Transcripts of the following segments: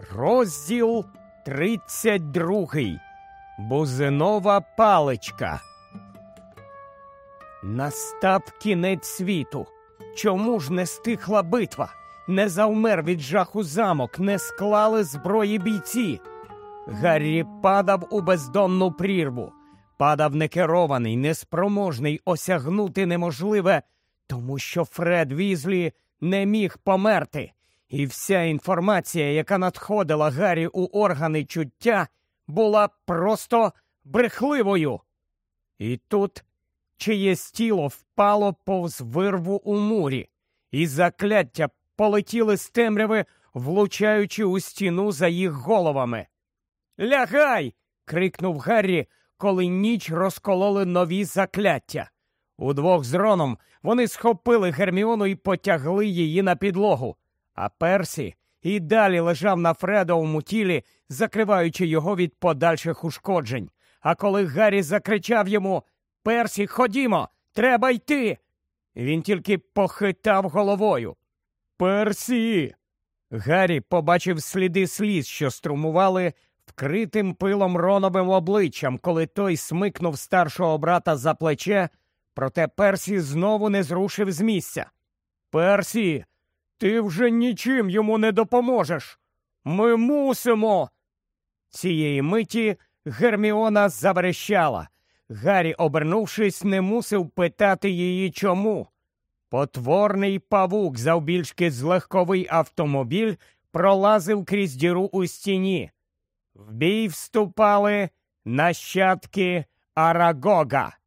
Розділ 32. Бузинова паличка. Настав кінець світу. Чому ж не стихла битва? Не завмер від жаху замок, не склали зброї бійці. Гаррі падав у бездонну прірву. Падав некерований, неспроможний осягнути неможливе, тому що Фред Візлі не міг померти. І вся інформація, яка надходила Гаррі у органи чуття, була просто брехливою. І тут чиєсь тіло впало повз вирву у мурі, і закляття полетіли з темряви, влучаючи у стіну за їх головами. «Лягай!» – крикнув Гаррі, коли ніч розкололи нові закляття. Удвох з Роном вони схопили Герміону і потягли її на підлогу. А Персі і далі лежав на Фредовому тілі, закриваючи його від подальших ушкоджень. А коли Гаррі закричав йому «Персі, ходімо! Треба йти!», він тільки похитав головою. «Персі!» Гаррі побачив сліди сліз, що струмували вкритим пилом Роновим обличчям, коли той смикнув старшого брата за плече, проте Персі знову не зрушив з місця. «Персі! Ти вже нічим йому не допоможеш! Ми мусимо!» Цієї миті Герміона заверещала. Гаррі, обернувшись, не мусив питати її чому. Потворний павук, завбільшки з легковий автомобіль, пролазив крізь діру у стіні. В бій вступали нащадки Арагога.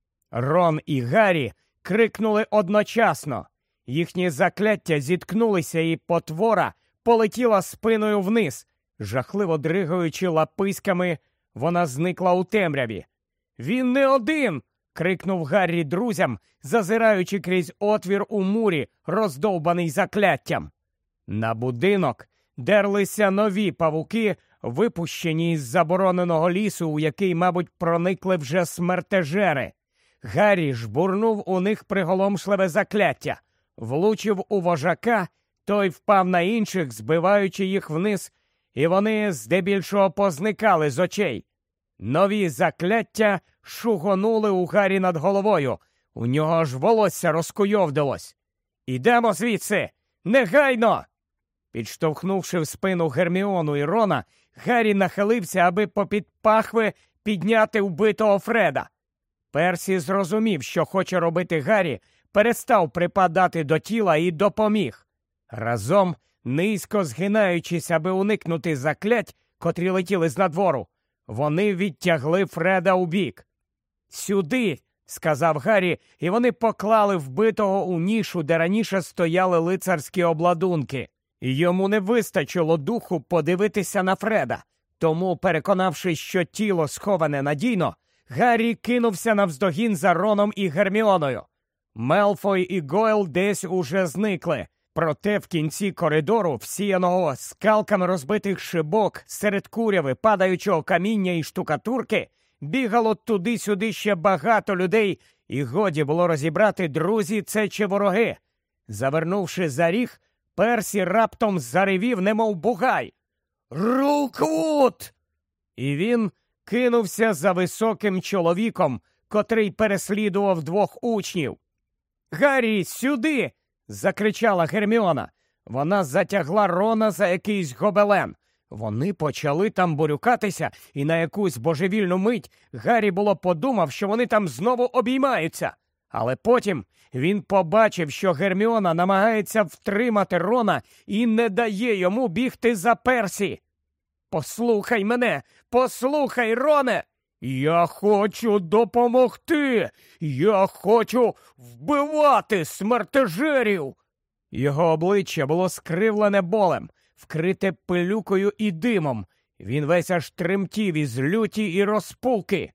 Рон і Гаррі крикнули одночасно. Їхні закляття зіткнулися, і потвора полетіла спиною вниз. Жахливо дригаючи лаписьками, вона зникла у темряві. «Він не один!» – крикнув Гаррі друзям, зазираючи крізь отвір у мурі, роздовбаний закляттям. На будинок дерлися нові павуки, випущені із забороненого лісу, у який, мабуть, проникли вже смертежери. Гаррі жбурнув у них приголомшливе закляття. Влучив у вожака, той впав на інших, збиваючи їх вниз, і вони здебільшого позникали з очей. Нові закляття шугонули у Гаррі над головою. У нього аж волосся розкуйовдилось. «Ідемо звідси! Негайно!» Підштовхнувши в спину Герміону і Рона, Гаррі нахилився, аби попід пахви підняти вбитого Фреда. Персі зрозумів, що хоче робити Гаррі, перестав припадати до тіла і допоміг. Разом, низько згинаючись, аби уникнути заклять, котрі летіли з надвору, вони відтягли Фреда убік. «Сюди!» – сказав Гаррі, і вони поклали вбитого у нішу, де раніше стояли лицарські обладунки. Йому не вистачило духу подивитися на Фреда, тому, переконавшись, що тіло сховане надійно, Гаррі кинувся навздогін за Роном і Герміоною. Мелфой і Гойл десь уже зникли, проте в кінці коридору, всіяного скалками розбитих шибок, серед куряви, падаючого каміння і штукатурки, бігало туди-сюди ще багато людей, і годі було розібрати, друзі це чи вороги. Завернувши за ріг, Персі раптом заревів, немов бугай. «Руквуд!» І він кинувся за високим чоловіком, котрий переслідував двох учнів. «Гаррі, сюди!» – закричала Герміона. Вона затягла Рона за якийсь гобелен. Вони почали там бурюкатися, і на якусь божевільну мить Гаррі було подумав, що вони там знову обіймаються. Але потім він побачив, що Герміона намагається втримати Рона і не дає йому бігти за Персі. «Послухай мене! Послухай, Роне! Я хочу допомогти! Я хочу вбивати смертежерів!» Його обличчя було скривлене болем, вкрите пилюкою і димом. Він весь аж тремтів із люті і розпуки.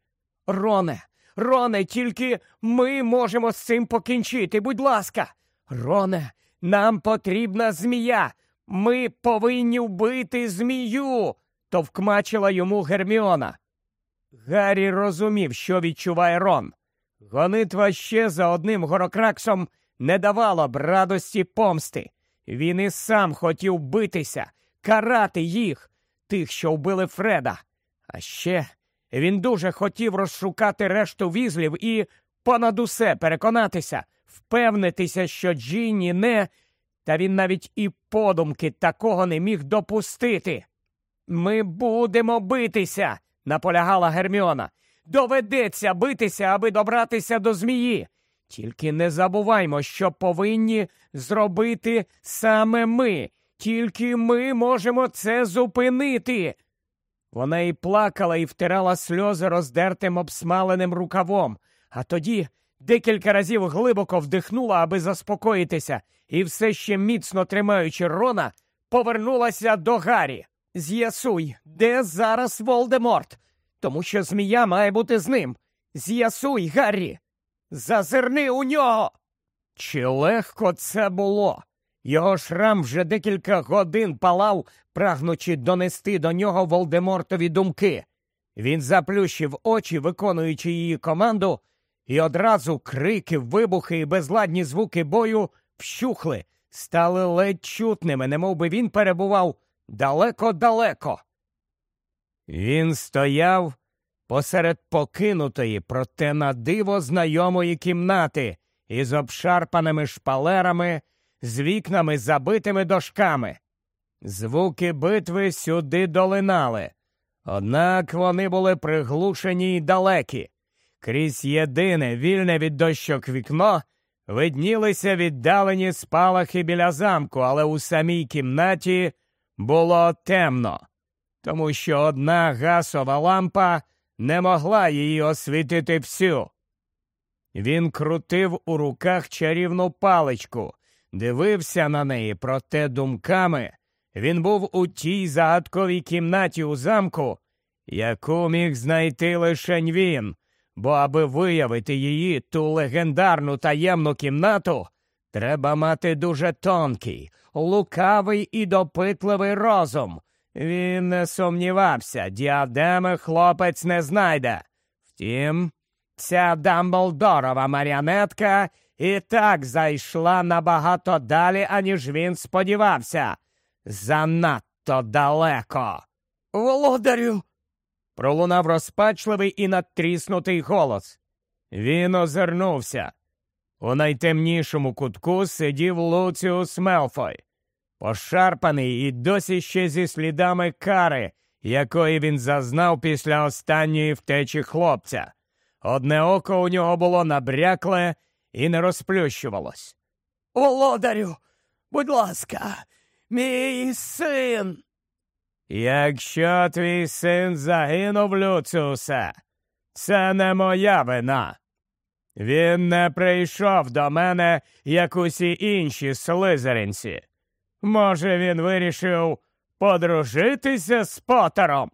Роне, тільки ми можемо з цим покінчити, будь ласка! Роне, нам потрібна змія! Ми повинні вбити змію!» – товкмачила йому Герміона. Гаррі розумів, що відчуває Рон. Гонитва ще за одним Горокраксом не давала б радості помсти. Він і сам хотів битися, карати їх, тих, що вбили Фреда. А ще він дуже хотів розшукати решту візлів і, понад усе, переконатися, впевнитися, що Джинні не... Та він навіть і подумки такого не міг допустити. «Ми будемо битися», – наполягала Герміона. «Доведеться битися, аби добратися до змії. Тільки не забуваймо, що повинні зробити саме ми. Тільки ми можемо це зупинити». Вона і плакала, і втирала сльози роздертим обсмаленим рукавом, а тоді декілька разів глибоко вдихнула, аби заспокоїтися, і все ще міцно тримаючи Рона, повернулася до Гаррі. «З'ясуй, де зараз Волдеморт, тому що змія має бути з ним. З'ясуй, Гаррі! Зазирни у нього!» Чи легко це було? Його шрам вже декілька годин палав, прагнучи донести до нього Волдемортові думки. Він заплющив очі, виконуючи її команду, і одразу крики, вибухи і безладні звуки бою вщухли, стали ледь чутними, немовби він перебував далеко-далеко. Він стояв посеред покинутої, проте на диво знайомої кімнати із обшарпаними шпалерами, з вікнами, забитими дошками. Звуки битви сюди долинали, однак вони були приглушені й далекі. Крізь єдине вільне від дощок вікно виднілися віддалені спалахи біля замку, але у самій кімнаті було темно, тому що одна гасова лампа не могла її освітити всю. Він крутив у руках чарівну паличку, дивився на неї, проте думками він був у тій загадковій кімнаті у замку, яку міг знайти лишень він, бо аби виявити її, ту легендарну таємну кімнату, треба мати дуже тонкий, лукавий і допитливий розум. Він не сумнівався, діадеми хлопець не знайде. Втім, ця Дамблдорова маріонетка і так зайшла набагато далі, аніж він сподівався. Занадто далеко. «Володарю!» – пролунав розпачливий і надтріснутий голос. Він озирнувся. У найтемнішому кутку сидів Луціус Мелфой, пошарпаний і досі ще зі слідами кари, якої він зазнав після останньої втечі хлопця. Одне око у нього було набрякле і не розплющувалось. «Володарю, будь ласка, мій син!» «Якщо твій син загинув, Люціусе, це не моя вина. Він не прийшов до мене, як усі інші слизеринці. Може, він вирішив подружитися з Поттером?»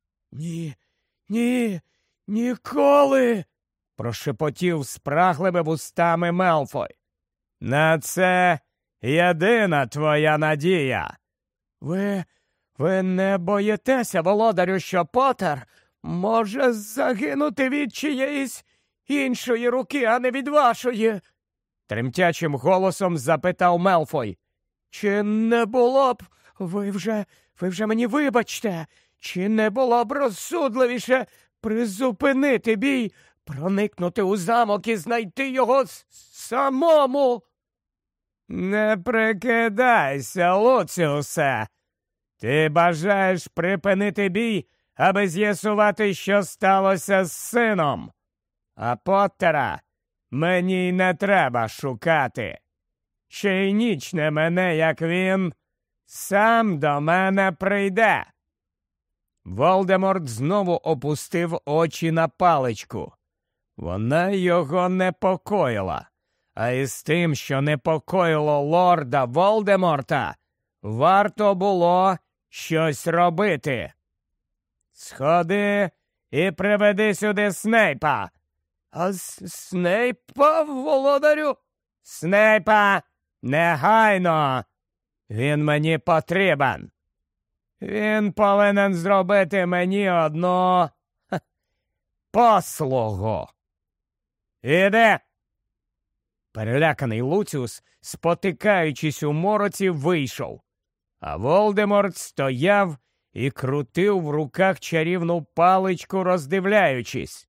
Ні, ніколи!» – прошепотів спраглими вустами Мелфой. «На це єдина твоя надія!» Ви не боїтеся, володарю, що Поттер може загинути від чиєїсь іншої руки, а не від вашої?» Тремтячим голосом запитав Мелфой. «Чи не було б, ви вже мені вибачте, чи не було б розсудливіше призупинити бій, проникнути у замок і знайти його самому?» «Не прикидайся, Луціусе! Ти бажаєш припинити бій, аби з'ясувати, що сталося з сином. А Поттера мені й не треба шукати. Ще й ніч не мене, як він сам до мене прийде». Волдеморт знову опустив очі на паличку. Вона його непокоїла. А із тим, що непокоїло лорда Волдеморта, варто було щось робити. «Сходи і приведи сюди Снейпа». «А Снейпа, володарю?» «Снейпа, негайно! Він мені потрібен. Він повинен зробити мені одну послугу. Іди!» Переляканий Луціус, спотикаючись у мороці, вийшов. а Волдеморт стояв і крутив в руках чарівну паличку, роздивляючись.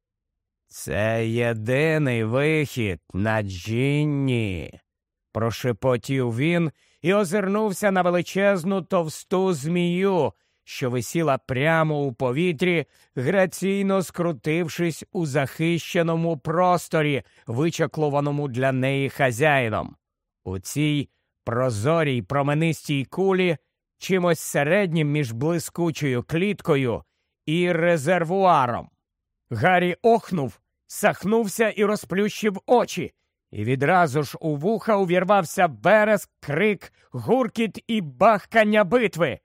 «Це єдиний вихід, Наджінні», – прошепотів він і озирнувся на величезну товсту змію, що висіла прямо у повітрі, граційно скрутившись у захищеному просторі, вичаклуваному для неї хазяїном. У цій прозорій променистій кулі, чимось середнім між блискучою кліткою і резервуаром. Гаррі охнув, сахнувся і розплющив очі, і відразу ж у вуха увірвався вереск, крик, гуркіт і бахкання битви.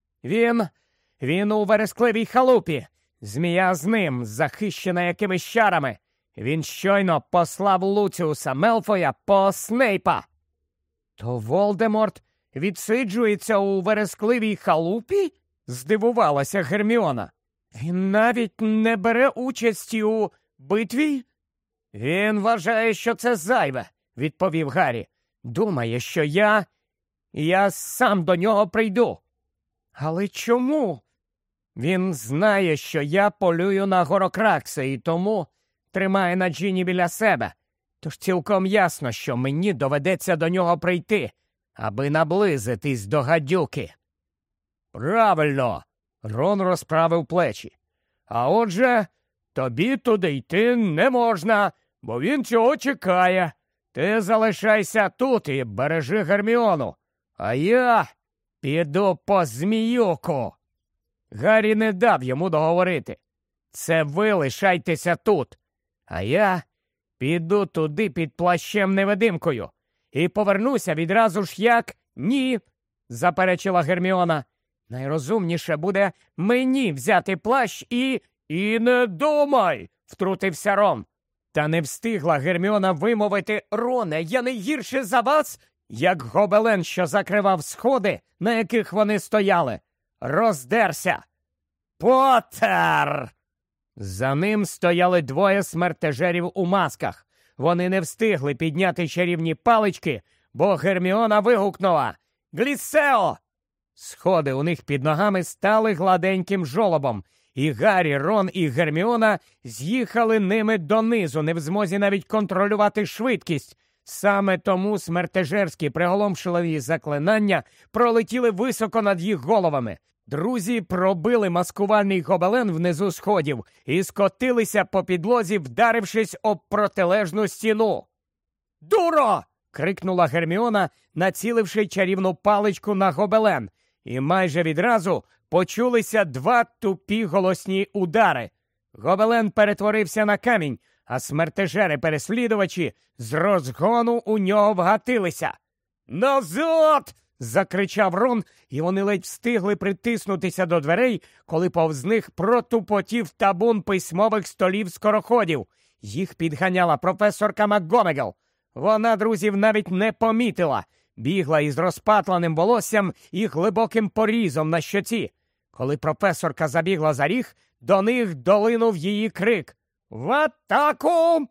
Він у верескливій халупі, змія з ним, захищена якимись чарами. Він щойно послав Луціуса Мелфоя по Снейпа. То Волдеморт відсиджується у верескливій халупі? Здивувалася Герміона. Він навіть не бере участі у битві? Він вважає, що це зайве, відповів Гаррі. Думає, що я сам до нього прийду. Але чому? Він знає, що я полюю на Горокракса і тому тримає Наджіні біля себе. Тож цілком ясно, що мені доведеться до нього прийти, аби наблизитись до гадюки. Правильно, Рон розправив плечі. А отже, тобі туди йти не можна, бо він цього чекає. Ти залишайся тут і бережи Герміону, а я піду по Зміюку. Гаррі не дав йому договорити. Це ви лишайтеся тут, а я піду туди під плащем-невидимкою і повернуся відразу ж як... Ні, заперечила Герміона. Найрозумніше буде мені взяти плащ і... І не думай, втрутився Рон. Та не встигла Герміона вимовити: «Роне, я не гірше за вас», як гобелен, що закривав сходи, на яких вони стояли, роздерся. «Поттер!» За ним стояли двоє смертежерів у масках. Вони не встигли підняти чарівні палички, бо Герміона вигукнула: «Гліссео!» Сходи у них під ногами стали гладеньким жолобом, і Гаррі, Рон і Герміона з'їхали ними донизу, не в змозі навіть контролювати швидкість. Саме тому смертежерські приголомшливі заклинання пролетіли високо над їх головами. Друзі пробили маскувальний гобелен внизу сходів і скотилися по підлозі, вдарившись об протилежну стіну. «Дуро!» – крикнула Герміона, націливши чарівну паличку на гобелен, і майже відразу почулися два тупі голосні удари. Гобелен перетворився на камінь, а смертежери-переслідувачі з розгону у нього вгатилися. «Назад!» – закричав Рон, і вони ледь встигли притиснутися до дверей, коли повз них протупотів табун письмових столів-скороходів. Їх підганяла професорка МакГонагал. Вона друзів навіть не помітила. Бігла із розпатленим волоссям і глибоким порізом на щоці. Коли професорка забігла за ріг, до них долинув її крик: «В атаку!»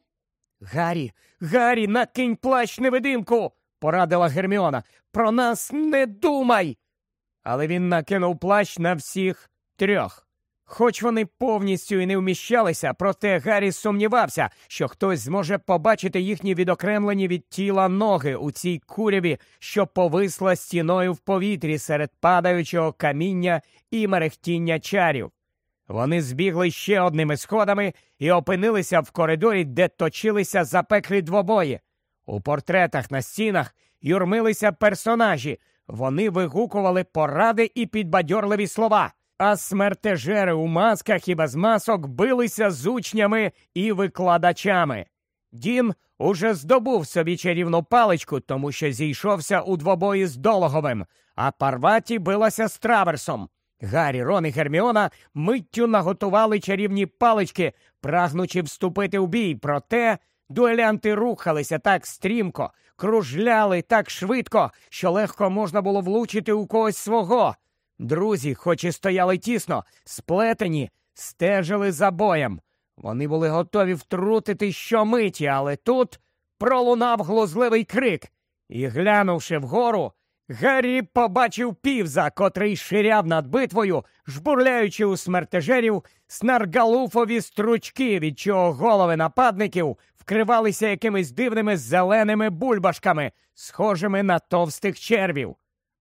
Гаррі, накинь плащ-невидимку!» – порадила Герміона. «Про нас не думай!» Але він накинув плащ на всіх трьох. Хоч вони повністю і не вміщалися, проте Гаррі сумнівався, що хтось зможе побачити їхні відокремлені від тіла ноги у цій куряві, що повисла стіною в повітрі серед падаючого каміння і мерехтіння чарів. Вони збігли ще одними сходами і опинилися в коридорі, де точилися запеклі двобої. У портретах на стінах юрмилися персонажі. Вони вигукували поради і підбадьорливі слова, а смертежери у масках і без масок билися з учнями і викладачами. Дін уже здобув собі чарівну паличку, тому що зійшовся у двобої з Дологовим, а Парваті билася з Траверсом. Гаррі, Рон і Герміона миттю наготували чарівні палички, прагнучи вступити в бій, проте дуелянти рухалися так стрімко, кружляли так швидко, що легко можна було влучити у когось свого. Друзі, хоч і стояли тісно, сплетені, стежили за боєм. Вони були готові втрутити щомиті, але тут пролунав глузливий крик, і, глянувши вгору, Гаррі побачив півза, котрий ширяв над битвою, жбурляючи у смертежерів снаргалуфові стручки, від чого голови нападників вкривалися якимись дивними зеленими бульбашками, схожими на товстих червів.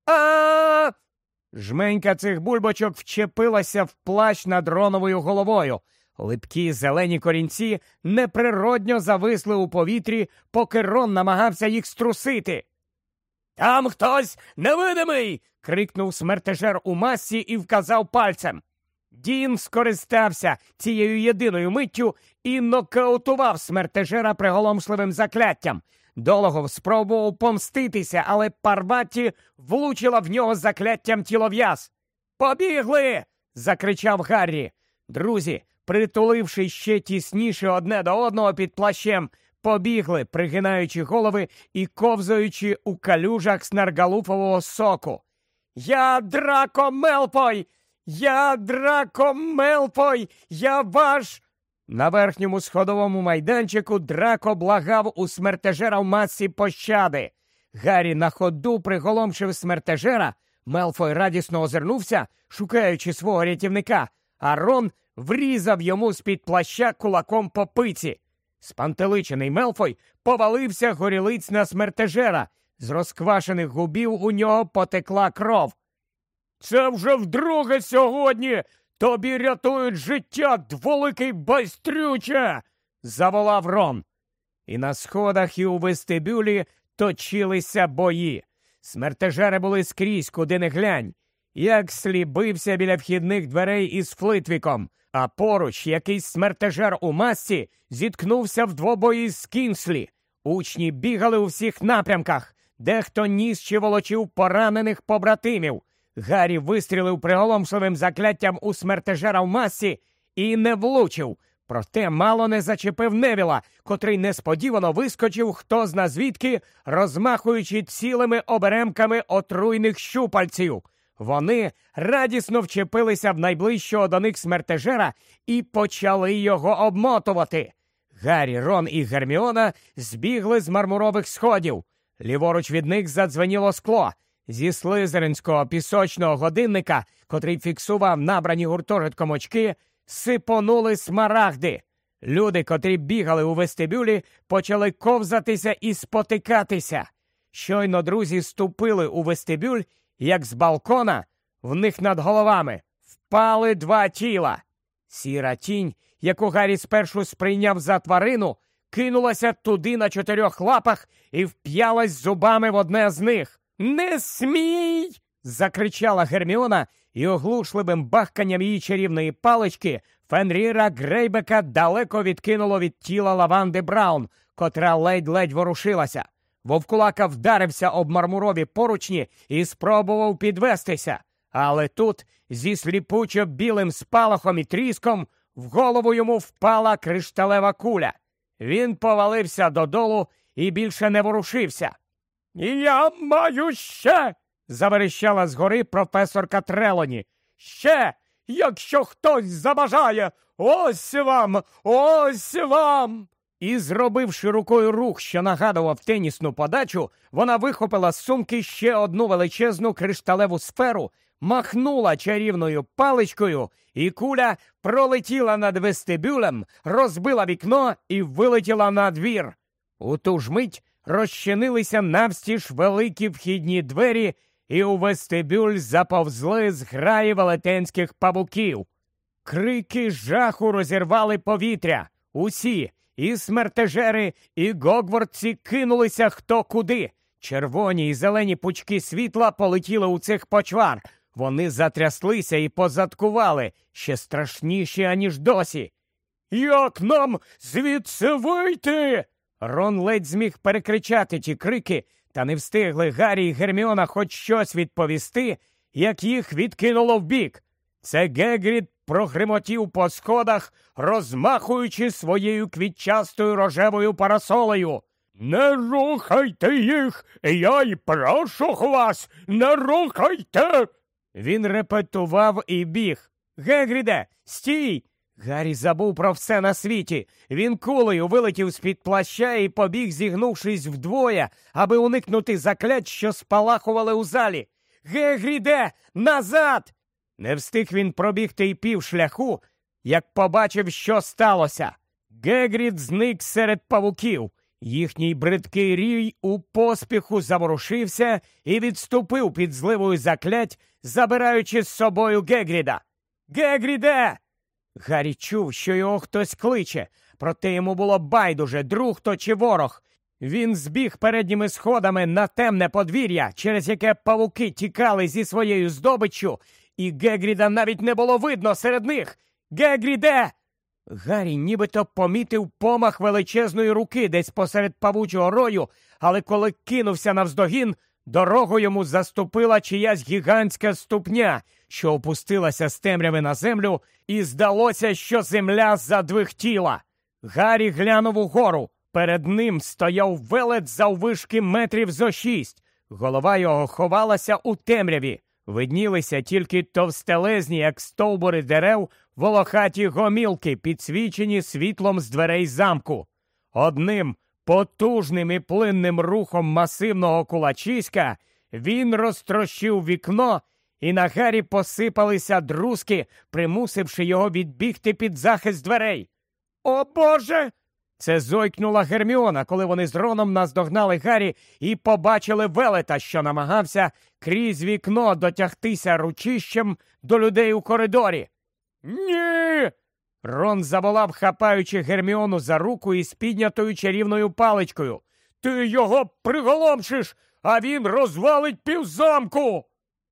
А! Жменька цих бульбочок вчепилася в плащ над Роновою головою. Липкі зелені корінці неприродньо зависли у повітрі, поки Рон намагався їх струсити. «Там хтось невидимий!» – крикнув смертежер у масці і вказав пальцем. Дін скористався цією єдиною миттю і нокаутував смертежера приголомшливим закляттям. Дологов спробував помститися, але Парваті влучила в нього закляттям тілов'яз. «Побігли!» – закричав Гаррі. Друзі, притуливши ще тісніше одне до одного під плащем, побігли, пригинаючи голови і ковзаючи у калюжах снаргалуфового соку. «Я Драко Мелфой! Я Драко Мелфой! Я ваш...» На верхньому сходовому майданчику Драко благав у смертежера в масці пощади. Гаррі на ходу приголомшив смертежера, Мелфой радісно озирнувся, шукаючи свого рятівника, а Рон врізав йому з-під плаща кулаком по пиці. Спантеличений Мелфой повалився горілиць на смертежера. З розквашених губів у нього потекла кров. «Це вже вдруге сьогодні! Тобі рятують життя, дволикий байстрюче!» – заволав Рон. І на сходах, і у вестибюлі точилися бої. Смертежери були скрізь, куди не глянь. Як слібився біля вхідних дверей із Флитвіком, а поруч якийсь смертежер у масці зіткнувся в двобої з Кінслі. Учні бігали у всіх напрямках, дехто ніс чи волочив поранених побратимів. Гаррі вистрілив приголомшливим закляттям у смертежера в масці і не влучив, проте мало не зачепив Невіла, котрий несподівано вискочив хто-зна звідки, розмахуючи цілими оберемками отруйних щупальців. Вони радісно вчепилися в найближчого до них смертежера і почали його обмотувати. Гаррі, Рон і Герміона збігли з мармурових сходів. Ліворуч від них задзвеніло скло. Зі слизеринського пісочного годинника, котрий фіксував набрані гуртожитком очки, сипонули смарагди. Люди, котрі бігали у вестибюлі, почали ковзатися і спотикатися. Щойно друзі ступили у вестибюль, як з балкона, в них над головами впали два тіла. Сіра тінь, яку Гаррі спершу сприйняв за тварину, кинулася туди на 4 лапах і вп'ялась зубами в одне з них. «Не смій!» – закричала Герміона, і оглушливим бахканням її чарівної палички Фенріра Грейбека далеко відкинуло від тіла Лаванди Браун, котра ледь-ледь ворушилася. Вовкулака вдарився об мармурові поручні і спробував підвестися. Але тут, зі сліпучо білим спалахом і тріском, в голову йому впала кришталева куля. Він повалився додолу і більше не ворушився. «Я маю ще!» – заверещала згори професорка Трелоні. «Ще! Якщо хтось забажає! Ось вам! Ось вам!» І, зробивши рукою рух, що нагадував тенісну подачу, вона вихопила з сумки ще одну величезну кришталеву сферу, махнула чарівною паличкою, і куля пролетіла над вестибюлем, розбила вікно і вилетіла на двір. У ту ж мить розчинилися навстіж великі вхідні двері, і у вестибюль заповзли зграї велетенських павуків. Крики жаху розірвали повітря. Усі, і смертежери, і гогвартці кинулися хто куди. Червоні і зелені пучки світла полетіли у цих почвар. Вони затряслися і позадкували, ще страшніші, аніж досі. «Як нам звідси вийти?» Рон ледь зміг перекричати ті крики, та не встигли Гаррі і Герміона хоч щось відповісти, як їх відкинуло вбік. Це Гегрід прогримотів по сходах, розмахуючи своєю квітчастою рожевою парасолею. «Не рухайте їх! Я й прошу вас! Не рухайте!» Він репетував і біг. «Гегріде, стій! Гаррі забув про все на світі. Він кулею вилетів з-під плаща і побіг, зігнувшись вдвоє, аби уникнути заклять, що спалахували у залі. «Гегріде! Назад!» Не встиг він пробігти й півшляху, як побачив, що сталося. Гегрід зник серед павуків. Їхній бридкий рій у поспіху заворушився і відступив під зливою заклять, забираючи з собою Гегріда. «Гегріде!» Гаррі чув, що його хтось кличе, проте йому було байдуже, друг то чи ворог. Він збіг передніми сходами на темне подвір'я, через яке павуки тікали зі своєю здобиччю, і Гегріда навіть не було видно серед них. «Гегріде!» Гаррі нібито помітив помах величезної руки десь посеред павучого рою, але коли кинувся навздогін, дорогу йому заступила чиясь гігантська ступня, що опустилася з темряви на землю, і здалося, що земля задвихтіла. Гаррі глянув угору. Перед ним стояв велет заввишки метрів зо 6. Голова його ховалася у темряві. Виднілися тільки товстелезні, як стовбури дерев, волохаті гомілки, підсвічені світлом з дверей замку. Одним потужним і плинним рухом масивного кулачиська він розтрощив вікно, і на Гаррі посипалися друзки, примусивши його відбігти під захист дверей. «О, Боже!» Це зойкнула Герміона, коли вони з Роном наздогнали Гаррі і побачили велета, що намагався крізь вікно дотягтися ручищем до людей у коридорі. «Ні!» Рон заволав, хапаючи Герміону за руку із піднятою чарівною паличкою. «Ти його приголомшиш, а він розвалить півзамку!»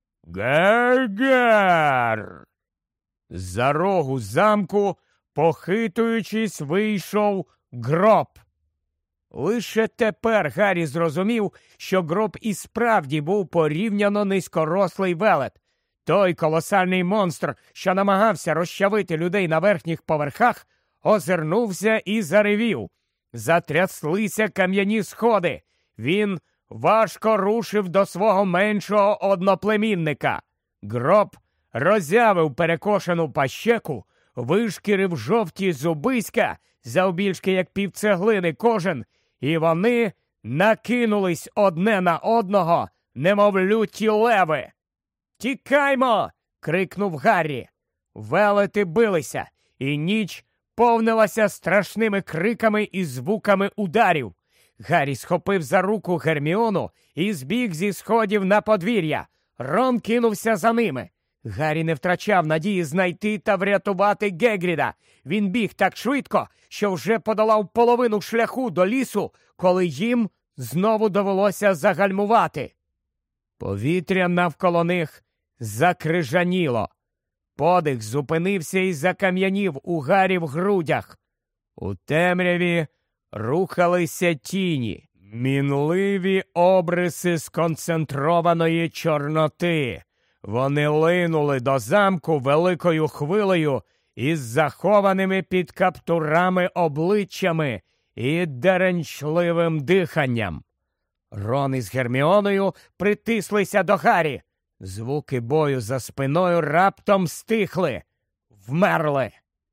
«Гер-гер!» За рогу замку, похитуючись, вийшов Гроб. Лише тепер Гаррі зрозумів, що Гроб і справді був порівняно низькорослий велет. Той колосальний монстр, що намагався розчавити людей на верхніх поверхах, озирнувся і заревів. Затряслися кам'яні сходи. Він важко рушив до свого меншого одноплемінника. Гроб роззявив перекошену пащеку, вишкірив жовті зубиська, завбільшки як півцеглини кожен, і вони накинулись одне на одного, немов люті леви. «Тікаймо!» – крикнув Гаррі. Велети билися, і ніч повнилася страшними криками і звуками ударів. Гаррі схопив за руку Герміону і збіг зі сходів на подвір'я. Рон кинувся за ними. Гаррі не втрачав надії знайти та врятувати Гегріда. Він біг так швидко, що вже подолав половину шляху до лісу, коли їм знову довелося загальмувати. Повітря навколо них закрижаніло. Подих зупинився і закам'янів у Гаррі в грудях. У темряві рухалися тіні, мінливі обриси сконцентрованої чорноти. Вони линули до замку великою хвилею із захованими під каптурами обличчями і деренчливим диханням. Рон із Герміоною притислися до Гаррі. Звуки бою за спиною раптом стихли, вмерли.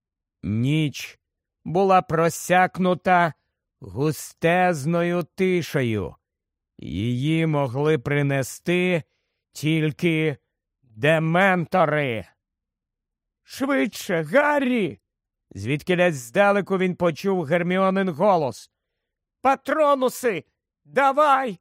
Ніч була просякнута густезною тишею. Її могли принести тільки дементори. «Швидше, Гаррі!» Звідкілясь здалеку він почув Герміонин голос. «Патронуси! Давай!»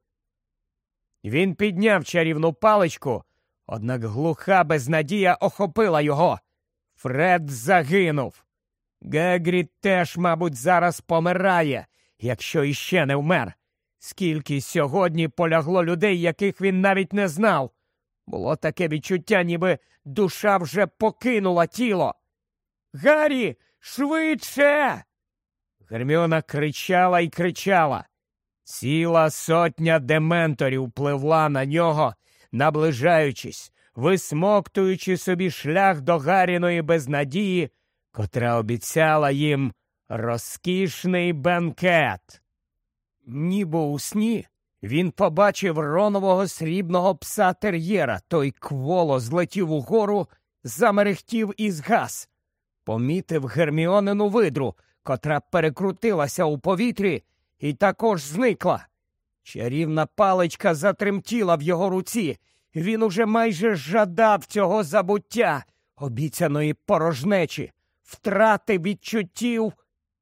Він підняв чарівну паличку, однак глуха безнадія охопила його. Фред загинув. Гегрід теж, мабуть, зараз помирає, якщо іще не вмер. Скільки сьогодні полягло людей, яких він навіть не знав. Було таке відчуття, ніби душа вже покинула тіло. «Гаррі, швидше!» Герміона кричала і кричала. Ціла сотня дементорів пливла на нього, наближаючись, висмоктуючи собі шлях до Гарріної безнадії, котра обіцяла їм розкішний бенкет. Ніби у сні він побачив Ронового срібного пса-тер'єра. Той кволо злетів угору, замерехтів і згас. помітив Герміонину видру, котра перекрутилася у повітрі і також зникла. Чарівна паличка затремтіла в його руці. Він уже майже жадав цього забуття, обіцяної порожнечі, втрати відчуттів.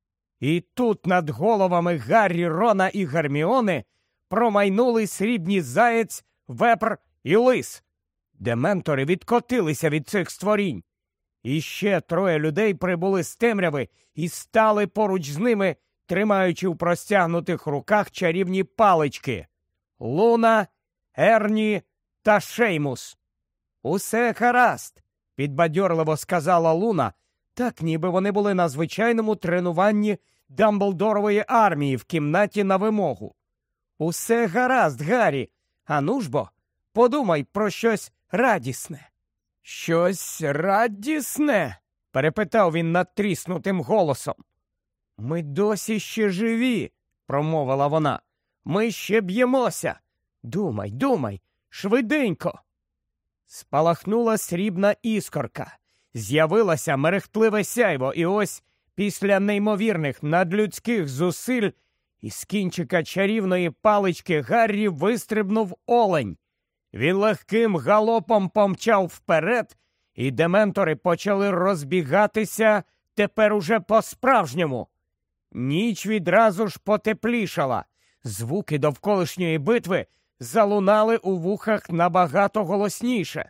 І тут над головами Гаррі, Рона і Герміони промайнули срібні заєць, вепр і лис. Дементори відкотилися від цих створінь. І ще 3 людей прибули з темряви і стали поруч з ними, тримаючи в простягнутих руках чарівні палички – Луна, Ерні та Шеймус. «Усе гаразд», – підбадьорливо сказала Луна, так ніби вони були на звичайному тренуванні Дамблдорової армії в кімнаті на вимогу. «Усе гаразд, Гаррі, ану ж бо, подумай про щось радісне». «Щось радісне?» – перепитав він надтріснутим голосом. «Ми досі ще живі», – промовила вона. «Ми ще б'ємося. Думай, думай, швиденько». Спалахнула срібна іскорка. З'явилося мерехтливе сяйво, і ось після неймовірних надлюдських зусиль із кінчика чарівної палички Гаррі вистрибнув олень. Він легким галопом помчав вперед, і дементори почали розбігатися тепер уже по-справжньому. Ніч відразу ж потеплішала. Звуки довколишньої битви залунали у вухах набагато голосніше.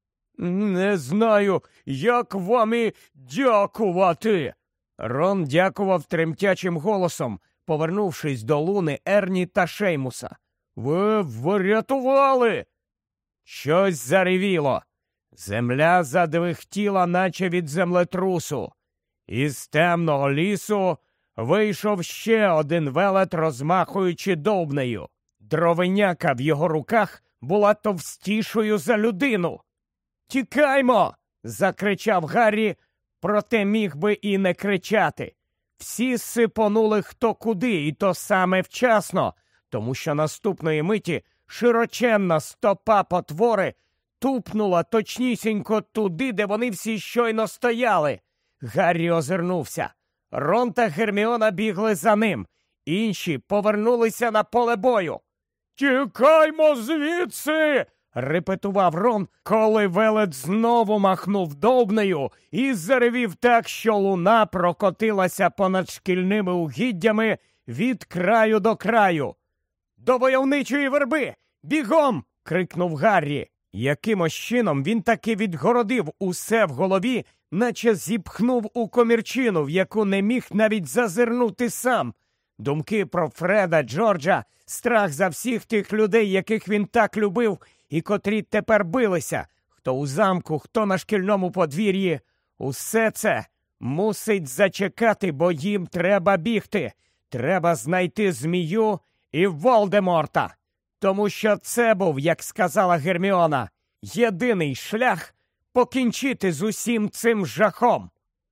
«Не знаю, як вам і дякувати!» Рон дякував тремтячим голосом, повернувшись до Луни, Ерні та Шеймуса. «Ви врятували!» Щось заревіло. Земля задвихтіла, наче від землетрусу. Із темного лісу вийшов ще один велет, розмахуючи довбнею. Дровиняка в його руках була товстішою за людину. «Тікаймо!» – закричав Гаррі, проте міг би і не кричати. Всі сипонули хто куди, і то саме вчасно, тому що наступної миті широченна стопа потвори тупнула точнісінько туди, де вони всі щойно стояли. Гаррі озирнувся. Рон та Герміона бігли за ним. Інші повернулися на поле бою. «Тікаймо звідси!» – репетував Рон, коли велет знову махнув довбнею і заревів так, що луна прокотилася понад шкільними угіддями від краю до краю. «До войовничої верби! Бігом!» – крикнув Гаррі. Якимось чином він таки відгородив усе в голові, наче зіпхнув у комірчину, в яку не міг навіть зазирнути сам. Думки про Фреда, Джорджа, страх за всіх тих людей, яких він так любив, і котрі тепер билися, хто у замку, хто на шкільному подвір'ї. Усе це мусить зачекати, бо їм треба бігти. Треба знайти змію і Волдеморта. Тому що це був, як сказала Герміона, єдиний шлях покінчити з усім цим жахом.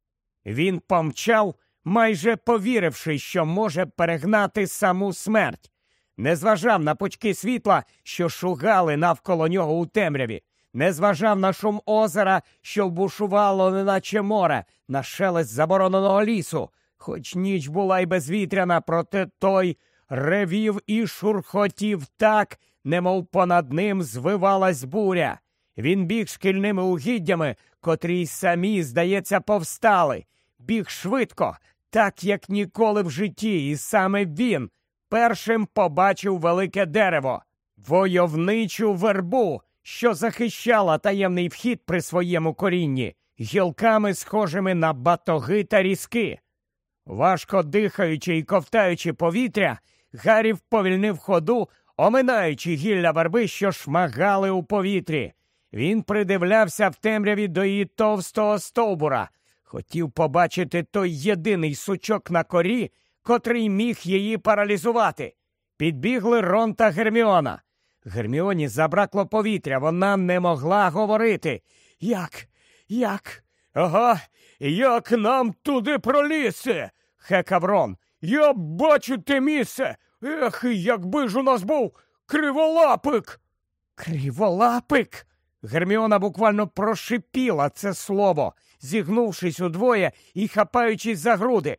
Він помчав, майже повіривши, що може перегнати саму смерть. Не зважав на пучки світла, що шугали навколо нього у темряві. Не зважав на шум озера, що бушувало неначе море, на шелест забороненого лісу. Хоч ніч була й безвітряна, проте той ревів і шурхотів так, немов понад ним звивалась буря. Він біг шкільними угіддями, котрі й самі, здається, повстали. Біг швидко, так, як ніколи в житті, і саме він першим побачив велике дерево – войовничу вербу, що захищала таємний вхід при своєму корінні, гілками, схожими на батоги та різки. Важко дихаючи і ковтаючи повітря, Гаррі вповільнив ходу, оминаючи гілля верби, що шмагали у повітрі. Він придивлявся в темряві до її товстого стовбура. Хотів побачити той єдиний сучок на корі, котрий міг її паралізувати. Підбігли Рон та Герміона. Герміоні забракло повітря, вона не могла говорити. Як? Ага, як нам туди пролізти? Хекав Рон. Я бачу те місце. Ех, якби ж у нас був криволапик. Криволапик? Герміона буквально прошипіла це слово, зігнувшись удвоє і хапаючись за груди.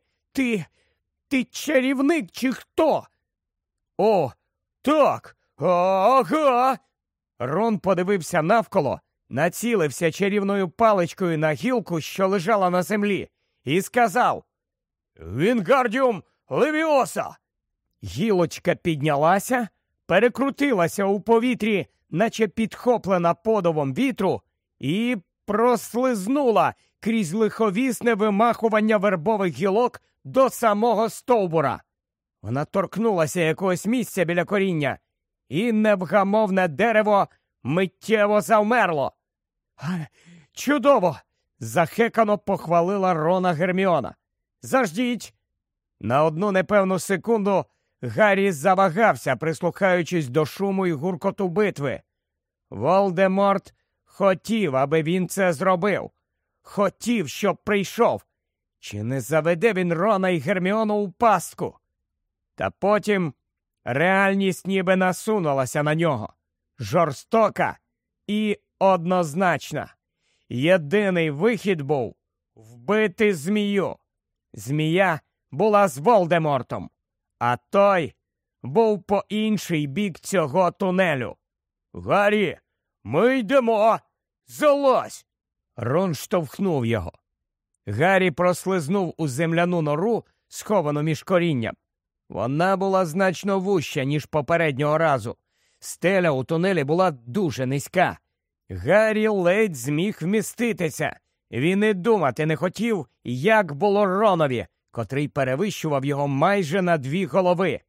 Ти чарівник чи хто? О, так, ага. Рон подивився навколо, націлився чарівною паличкою на гілку, що лежала на землі, і сказав: «Вінгардіум левіоса!» Гілочка піднялася, перекрутилася у повітрі, наче підхоплена подувом вітру, і прослизнула крізь лиховісне вимахування вербових гілок до самого стовбура. Вона торкнулася якогось місця біля коріння, і невгамовне дерево миттєво завмерло. «Чудово!» – захекано похвалила Рона Герміона. «Заждіть!» На одну непевну секунду Гаррі завагався, прислухаючись до шуму і гуркоту битви. Волдеморт хотів, аби він це зробив. Хотів, щоб прийшов. Чи не заведе він Рона і Герміону у пастку? Та потім реальність ніби насунулася на нього. Жорстока і однозначна. Єдиний вихід був вбити змію. Змія була з Волдемортом, а той був по інший бік цього тунелю. «Гаррі, ми йдемо! Залазь!» Рон штовхнув його. Гаррі прослизнув у земляну нору, сховану між корінням. Вона була значно вужча, ніж попереднього разу. Стеля у тунелі була дуже низька. Гаррі ледь зміг вміститися. Він і думати не хотів, як було Ронові, котрий перевищував його майже на 2 голови.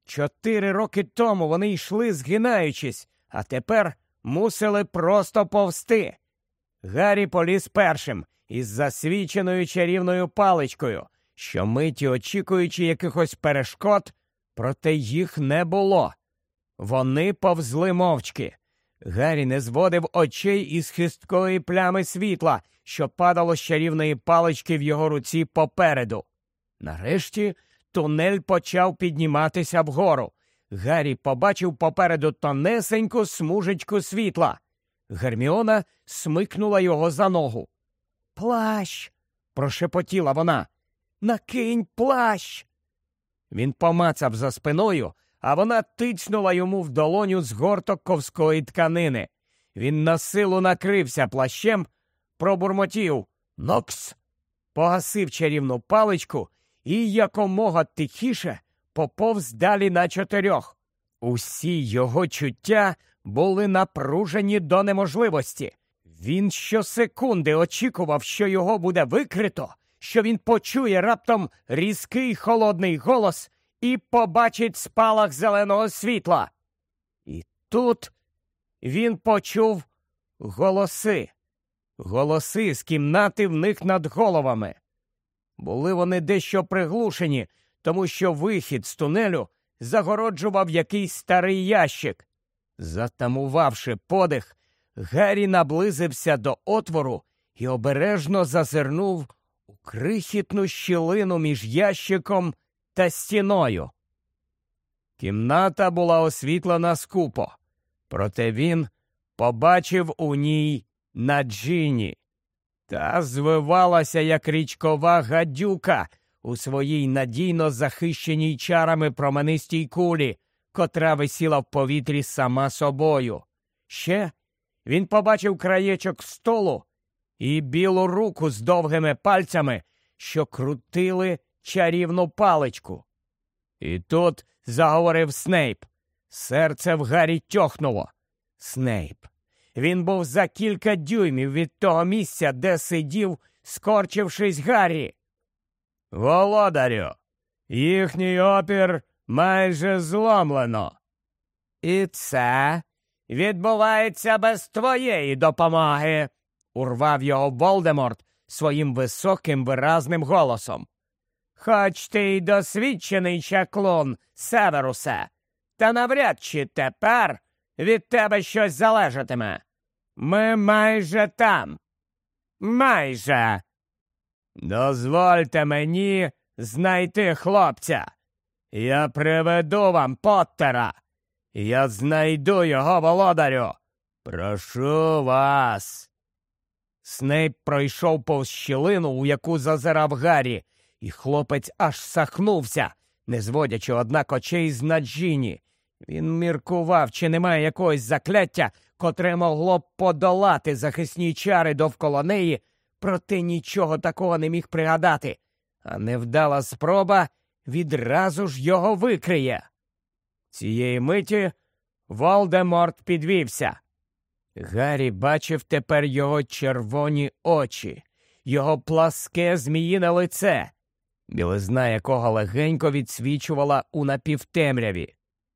4 роки тому вони йшли згинаючись, а тепер мусили просто повзти. Гаррі поліз першим із засвіченою чарівною паличкою, щомиті очікуючи якихось перешкод, проте їх не було. Вони повзли мовчки. Гаррі не зводив очей із хисткої плями світла, що падало з чарівної палички в його руці попереду. Нарешті тунель почав підніматися вгору. Гаррі побачив попереду тонесеньку смужечку світла. Герміона смикнула його за ногу. «Плащ!» – прошепотіла вона. «Накинь плащ!» Він помацав за спиною, а вона тицнула йому в долоню згорток ковської тканини. Він насилу накрився плащем, пробурмотів «Нокс!», погасив чарівну паличку і якомога тихіше поповз далі на 4. Усі його чуття були напружені до неможливості. Він щосекунди очікував, що його буде викрито, що він почує раптом різкий холодний голос і побачить спалах зеленого світла. І тут він почув голоси. Голоси з кімнати в них над головами. Були вони дещо приглушені, тому що вихід з тунелю загороджував якийсь старий ящик. Затамувавши подих, Гаррі наблизився до отвору і обережно зазирнув у крихітну щілину між ящиком та стіною. Кімната була освітлена скупо, проте він побачив у ній Наджіні. Та звивалася, як річкова гадюка у своїй надійно захищеній чарами променистій кулі, котра висіла в повітрі сама собою. Ще він побачив краєчок столу і білу руку з довгими пальцями, що крутили чарівну паличку. І тут заговорив Снейп. Серце в Гаррі тьохнуло. Снейп. Він був за кілька дюймів від того місця, де сидів, скорчившись Гаррі. «Володарю, їхній опір майже зломлено. І це відбувається без твоєї допомоги», – урвав його Волдеморт своїм високим виразним голосом. «Хоч ти й досвідчений чаклун, Северусе, та навряд чи тепер від тебе щось залежатиме. Ми майже там. Майже. Дозвольте мені знайти хлопця. Я приведу вам Поттера. Я знайду його, володарю. «Прошу вас!» Снейп пройшов повз щілину, у яку зазирав Гаррі, і хлопець аж сахнувся, не зводячи, однак, очей з Наджіні. Він міркував, чи немає якогось закляття, котре могло б подолати захисні чари довкола неї, проте нічого такого не міг пригадати, а невдала спроба відразу ж його викриє. Цієї миті Волдеморт підвівся. Гаррі бачив тепер його червоні очі, його пласке зміїне лице, білизна якого легенько відсвічувала у напівтемряві.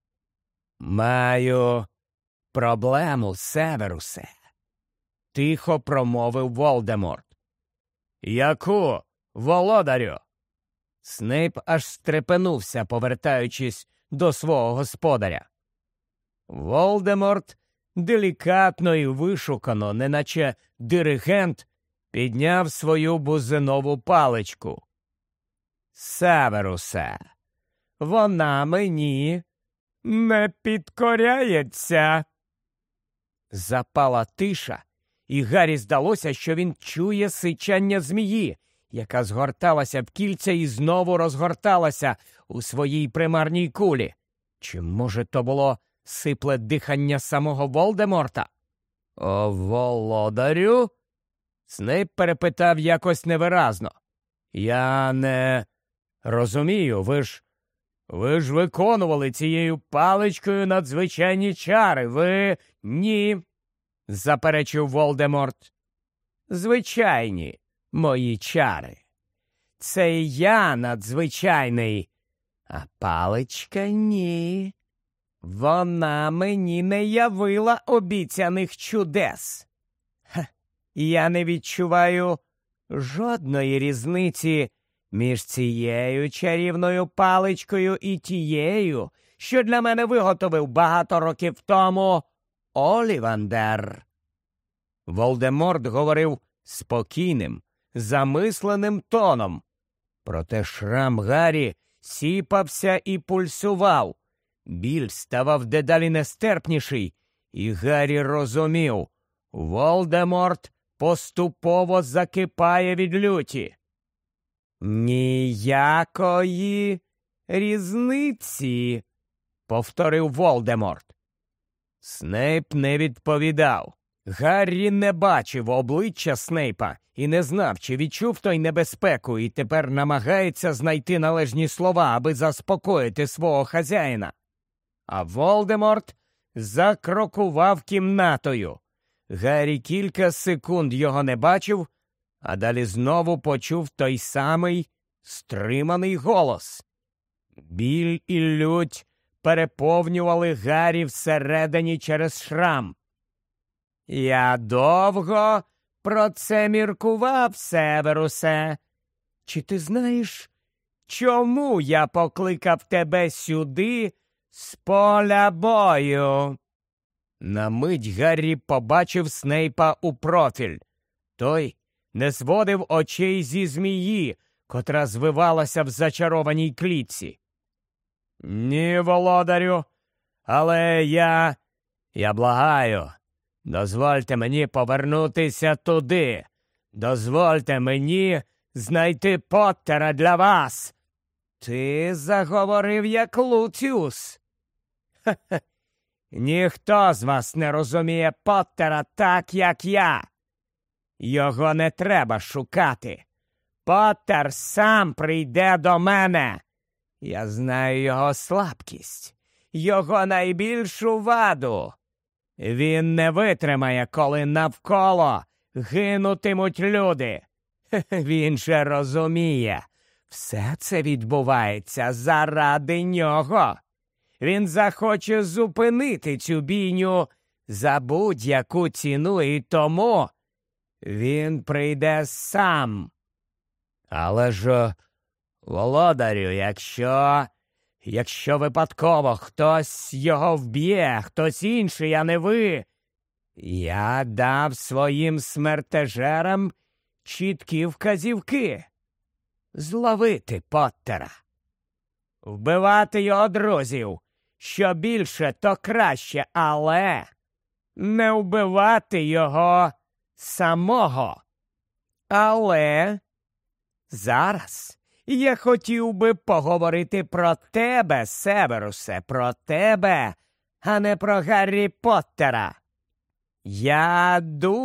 «Маю проблему, Северусе», – тихо промовив Волдеморт. «Яку, володарю?» Снейп аж стрепенувся, повертаючись до свого господаря. Волдеморт делікатно і вишукано, неначе диригент, підняв свою бузинову паличку. «Северусе, вона мені не підкоряється». Запала тиша, і Гаррі здалося, що він чує сичання змії, яка згорталася в кільця і знову розгорталася у своїй примарній кулі. Чи, може, то було сипле дихання самого Волдеморта? «О, володарю?» Снейп перепитав якось невиразно. «Я не розумію, ви ж виконували цією паличкою надзвичайні чари, ви...» «Ні», – заперечив Волдеморт. «Звичайні мої чари. Це я надзвичайний, а паличка ні. Вона мені не явила обіцяних чудес. Я не відчуваю жодної різниці між цією чарівною паличкою і тією, що для мене виготовив багато років тому Олівандер». Волдеморт говорив спокійним, замисленим тоном. Проте шрам Гаррі сіпався і пульсував. Біль ставав дедалі нестерпніший, і Гаррі розумів – Волдеморт поступово закипає від люті. «Ніякої різниці», – повторив Волдеморт. Снейп не відповідав. Гаррі не бачив обличчя Снейпа і не знав, чи відчув той небезпеку, і тепер намагається знайти належні слова, аби заспокоїти свого хазяїна. А Волдеморт закрокував кімнатою. Гаррі кілька секунд його не бачив, а далі знову почув той самий стриманий голос. Біль і лють переповнювали Гаррі всередині через шрам. «Я довго про це міркував, Северусе. Чи ти знаєш, чому я покликав тебе сюди з поля бою?» На мить Гаррі побачив Снейпа у профіль. Той не зводив очей зі змії, котра звивалася в зачарованій клітці. «Ні, володарю, але я благаю, дозвольте мені повернутися туди. Дозвольте мені знайти Поттера для вас». «Ти заговорив як Луціус». «Ха-ха, ніхто з вас не розуміє Поттера так, як я. Його не треба шукати. Поттер сам прийде до мене. Я знаю його слабкість, його найбільшу ваду. Він не витримає, коли навколо гинутимуть люди. Він же розуміє, все це відбувається заради нього. Він захоче зупинити цю бійню за будь-яку ціну, і тому він прийде сам. Але ж, володарю, якщо випадково хтось його вб'є, хтось інший, а не ви, я дав своїм смертежерам чіткі вказівки. Зловити Поттера. Вбивати його друзів. Що більше, то краще, але не вбивати його самого. Але зараз я хотів би поговорити про тебе, Северусе, про тебе, а не про Гаррі Поттера. Я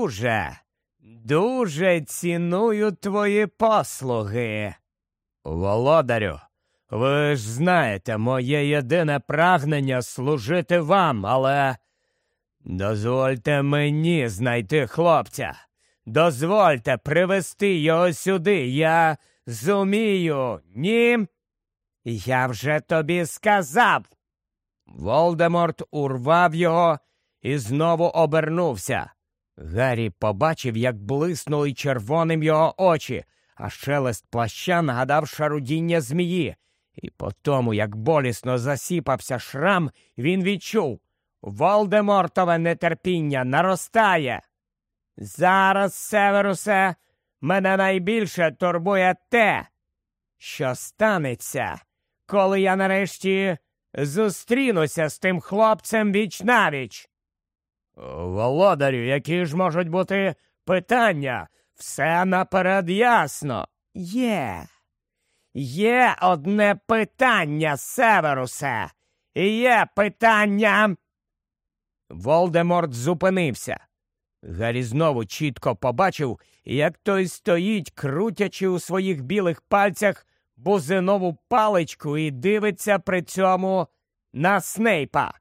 дуже ціную твої послуги. Володарю, ви ж знаєте, моє єдине прагнення служити вам, але дозвольте мені знайти хлопця. Дозвольте привести його сюди. Я зумію. Ні? Я вже тобі сказав. Волдеморт урвав його і знову обернувся. Гаррі побачив, як блиснули червоним його очі, а шелест плаща нагадав шарудіння змії. І по тому, як болісно засіпався шрам, він відчув – Волдемортове нетерпіння наростає. Зараз, Северусе, мене найбільше турбує те, що станеться, коли я нарешті зустрінуся з тим хлопцем віч-навіч. Володарю, які ж можуть бути питання? Все наперед ясно. Є одне питання, Северусе. Є питання. Волдеморт зупинився. Гаррі знову чітко побачив, як той стоїть, крутячи у своїх білих пальцях бузинову паличку і дивиться при цьому на Снейпа.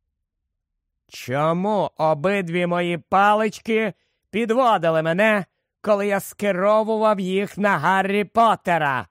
Чому обидві мої палички підводили мене, коли я скеровував їх на Гаррі Поттера?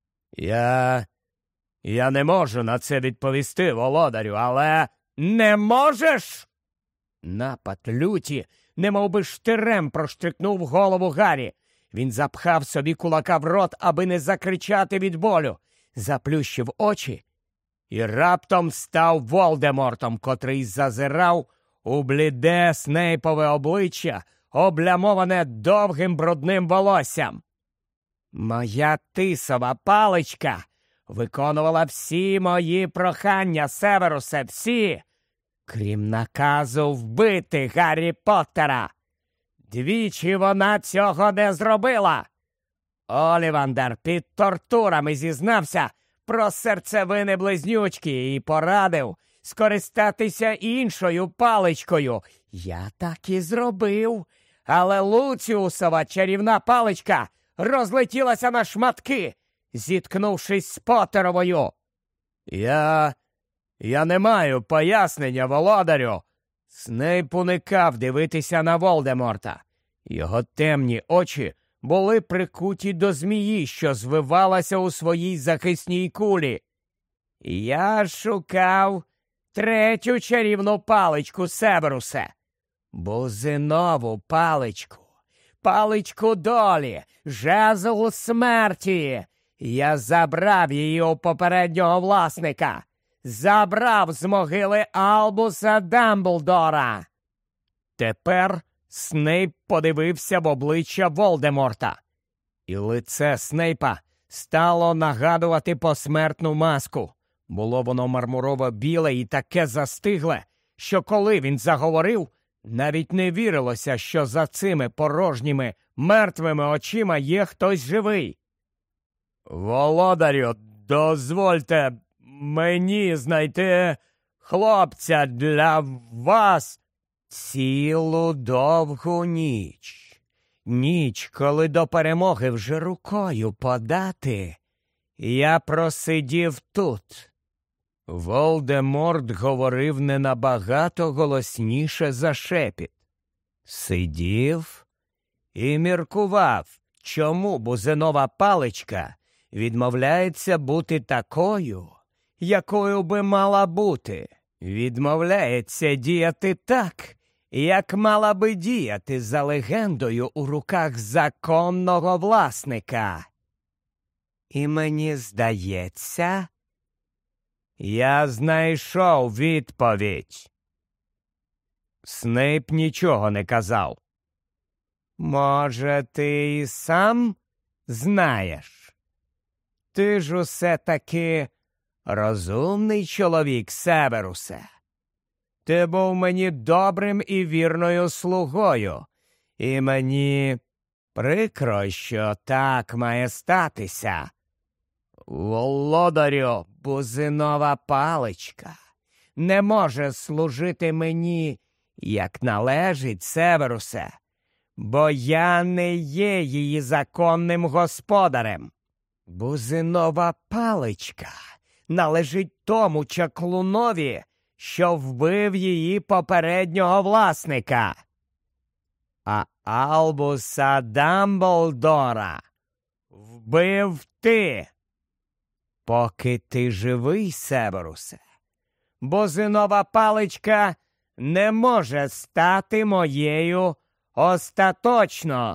Я не можу на це відповісти, володарю, але... Не можеш? Напад люті немовби штирем проштрикнув голову Гаррі. Він запхав собі кулака в рот, аби не закричати від болю, заплющив очі і раптом став Волдемортом, котрий зазирав у бліде Снейпове обличчя, облямоване довгим брудним волоссям. Моя тисова паличка виконувала всі мої прохання, Северусе, всі, крім наказу вбити Гаррі Поттера. Двічі вона цього не зробила. Олівандер під тортурами зізнався про серцевини близнючки і порадив скористатися іншою паличкою. Я так і зробив, але Луціусова чарівна паличка розлетілася на шматки, зіткнувшись з Поттеровою. Я не маю пояснення, володарю. Снейп уникав дивитися на Волдеморта. Його темні очі були прикуті до змії, що звивалася у своїй захисній кулі. Я шукав третю чарівну паличку, Северусе. Бузинову паличку. Паличку долі, жезл смерті. Я забрав її у попереднього власника. Забрав з могили Албуса Дамблдора. Тепер Снейп подивився в обличчя Волдеморта. І лице Снейпа стало нагадувати посмертну маску. Було воно мармурово-біле і таке застигле, що коли він заговорив, навіть не вірилося, що за цими порожніми, мертвими очима є хтось живий. «Володарю, дозвольте мені знайти хлопця для вас». Цілу довгу ніч. Ніч, коли до перемоги вже рукою подати, я просидів тут. Волдеморт говорив не набагато голосніше за шепіт. Сидів і міркував, чому бузинова паличка відмовляється бути такою, якою би мала бути. Відмовляється діяти так, як мала би діяти за легендою у руках законного власника. І мені здається, я знайшов відповідь. Снейп нічого не казав. Може, ти і сам знаєш? Ти ж усе-таки розумний чоловік, Северусе. Ти був мені добрим і вірною слугою, і мені прикро, що так має статися. Володарю, бузинова паличка не може служити мені, як належить, Северусе, бо я не є її законним господарем. Бузинова паличка належить тому чаклунові, що вбив її попереднього власника. А Албуса Дамблдора вбив ти. Поки ти живий, Северусе, бузинова паличка не може стати моєю остаточно.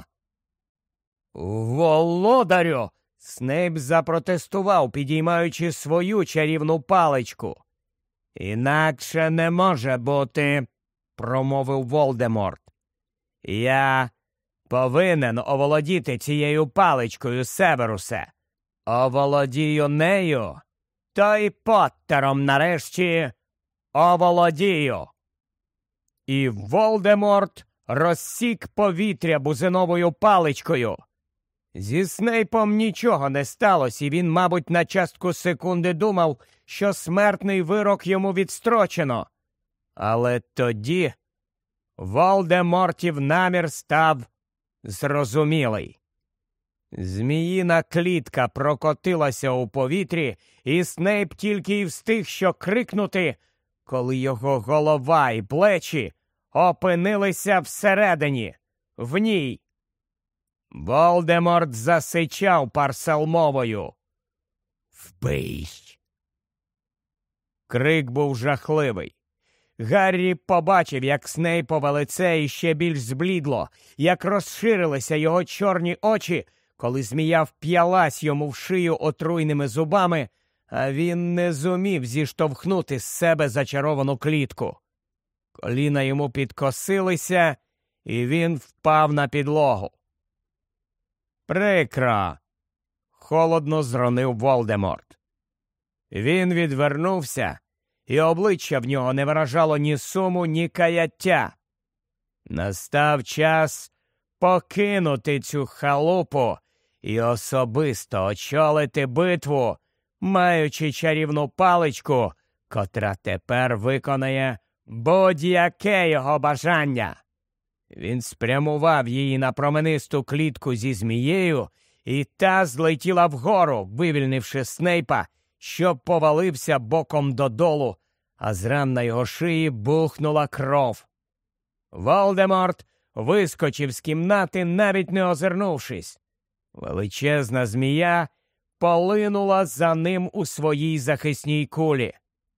Володарю! Снейп запротестував, підіймаючи свою чарівну паличку. «Інакше не може бути», – промовив Волдеморт. «Я повинен оволодіти цією паличкою, Северусе. Оволодію нею, то й Поттером нарешті оволодію». І Волдеморт розсік повітря бузиновою паличкою. Зі Снейпом нічого не сталося, і він, мабуть, на частку секунди думав, що смертний вирок йому відстрочено. Але тоді Волдемортів намір став зрозумілий. Зміїна клітка прокотилася у повітрі, і Снейп тільки й встиг що крикнути, коли його голова і плечі опинилися всередині, в ній. Волдеморт засичав парселмовою. «Вбий!» Крик був жахливий. Гаррі побачив, як Снейпове лице іще більш зблідло, як розширилися його чорні очі, коли змія вп'ялась йому в шию отруйними зубами, а він не зумів зіштовхнути з себе зачаровану клітку. Коліна йому підкосилися, і він впав на підлогу. «Прикро!» – холодно зронив Волдеморт. Він відвернувся, і обличчя в нього не виражало ні суму, ні каяття. Настав час покинути цю халупу і особисто очолити битву, маючи чарівну паличку, котра тепер виконає будь-яке його бажання. Він спрямував її на променисту клітку зі змією, і та злетіла вгору, вивільнивши Снейпа, що повалився боком додолу, а з ран на його шиї бухнула кров. Волдеморт вискочив з кімнати, навіть не озирнувшись. Величезна змія полинула за ним у своїй захисній кулі.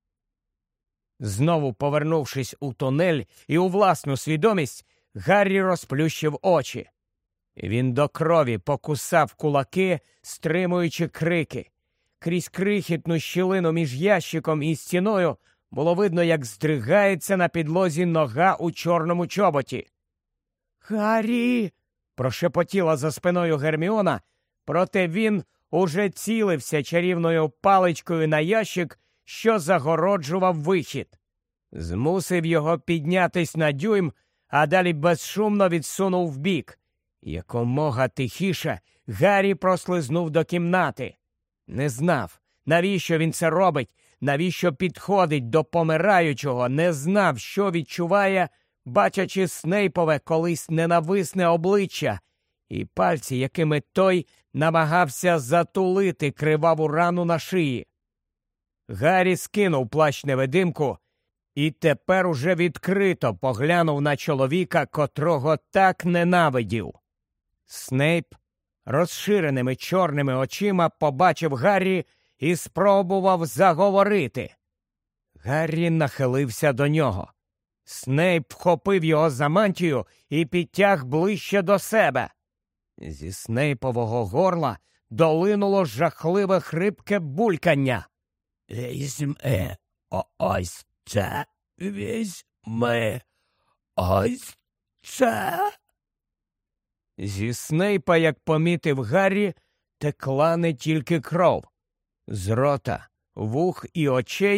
Знову повернувшись у тунель і у власну свідомість, Гаррі розплющив очі. Він до крові покусав кулаки, стримуючи крики. Крізь крихітну щілину між ящиком і стіною було видно, як здригається на підлозі нога у чорному чоботі. «Гаррі!» – прошепотіла за спиною Герміона, проте він уже цілився чарівною паличкою на ящик, що загороджував вихід. Змусив його піднятись на дюйм, а далі безшумно відсунув вбік. Якомога тихіше Гаррі прослизнув до кімнати. Не знав, навіщо він це робить, навіщо підходить до помираючого, не знав, що відчуває, бачачи Снейпове колись ненависне обличчя і пальці, якими той намагався затулити криваву рану на шиї. Гаррі скинув плащ-невидимку і тепер уже відкрито поглянув на чоловіка, котрого так ненавидів. Снейп розширеними чорними очима побачив Гаррі і спробував заговорити. Гаррі нахилився до нього. Снейп вхопив його за мантію і підтяг ближче до себе. Зі Снейпового горла долинуло жахливе хрипке булькання. «Візьми ось це, візьми ось це». Зі Снейпа, як помітив Гаррі, текла не тільки кров. З рота, вух і очей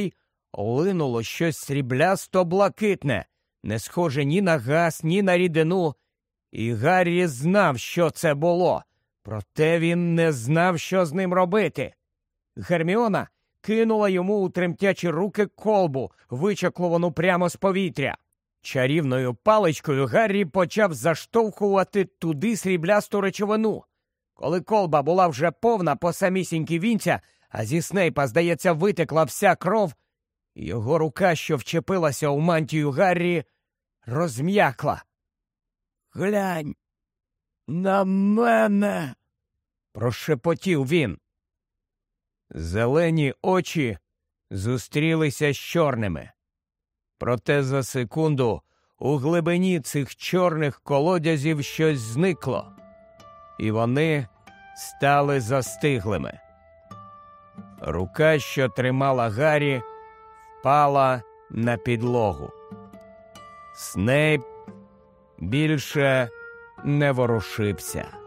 линуло щось сріблясто-блакитне, не схоже ні на газ, ні на рідину. І Гаррі знав, що це було, проте він не знав, що з ним робити. Герміона кинула йому у тремтячі руки колбу, вичаклувану прямо з повітря. Чарівною паличкою Гаррі почав заштовхувати туди сріблясту речовину. Коли колба була вже повна по самісінькі вінця, а зі Снейпа, здається, витекла вся кров, його рука, що вчепилася у мантію Гаррі, розм'якла. «Глянь на мене!» – прошепотів він. Зелені очі зустрілися з чорними. Проте за секунду у глибині цих чорних колодязів щось зникло, і вони стали застиглими. Рука, що тримала Гаррі, впала на підлогу. Снейп більше не ворушився.